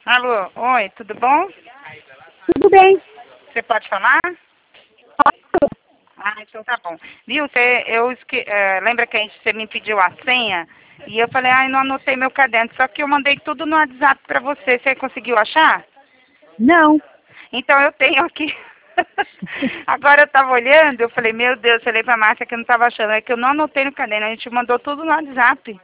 Alô, oi, tudo bom? Tudo bem. Você pode falar? Ah, então tá bom. Viu, lembra que você me pediu a senha? E eu falei, ai, não anotei meu caderno, só que eu mandei tudo no WhatsApp pra você. Você conseguiu achar? Não. Então eu tenho aqui. Agora eu tava olhando, eu falei, meu Deus, eu falei pra Márcia que eu não tava achando. É que eu não anotei no caderno, a gente mandou tudo no WhatsApp.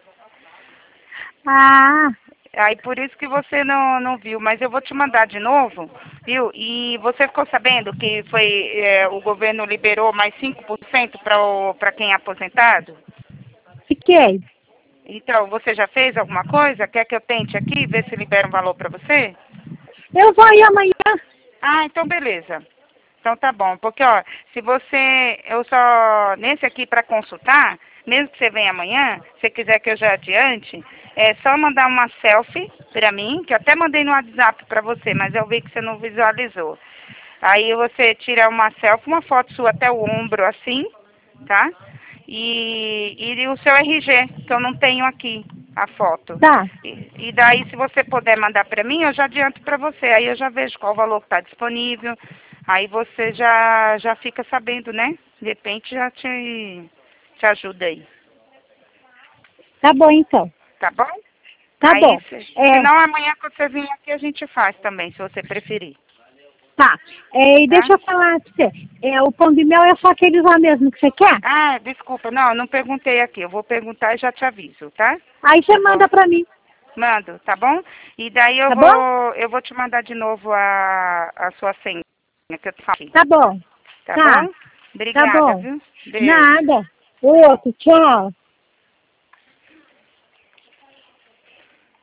Ah, Aí por isso que você não viu, mas eu vou te mandar de novo, viu? E você ficou sabendo que o governo liberou mais 5% para quem é aposentado? fiquei. Então, você já fez alguma coisa? Quer que eu tente aqui, ver se libera um valor para você? Eu vou ir amanhã. Ah, então beleza. Então tá bom, porque ó, se você, eu só, nesse aqui para consultar, mesmo que você venha amanhã, se quiser que eu já adiante, é só mandar uma selfie para mim, que eu até mandei no WhatsApp para você, mas eu vi que você não visualizou. Aí você tira uma selfie, uma foto sua até o ombro assim, tá? E o seu RG, que eu não tenho aqui, a foto. Tá. E daí, se você puder mandar para mim, eu já adianto para você. Aí eu já vejo qual valor que está disponível. Aí você já fica sabendo, né? De repente já te ajuda aí. Tá bom, então. Tá bom? Tá Aí, bom. É, senão amanhã quando você vir aqui a gente faz também, se você preferir. tá. E Tá? deixa eu falar pra você. O pão de mel é só aqueles lá mesmo que você quer? Ah, desculpa, não, eu não perguntei aqui. Eu vou perguntar e já te aviso, tá? Aí você Eu vou. manda pra mim. Mando, tá bom? E daí Tá bom? eu vou te mandar de novo a sua senha que eu te falei. Tá bom. Tá Tá. bom? Tá Obrigada, bom. viu? Beijo. Nada. Outro. Tchau.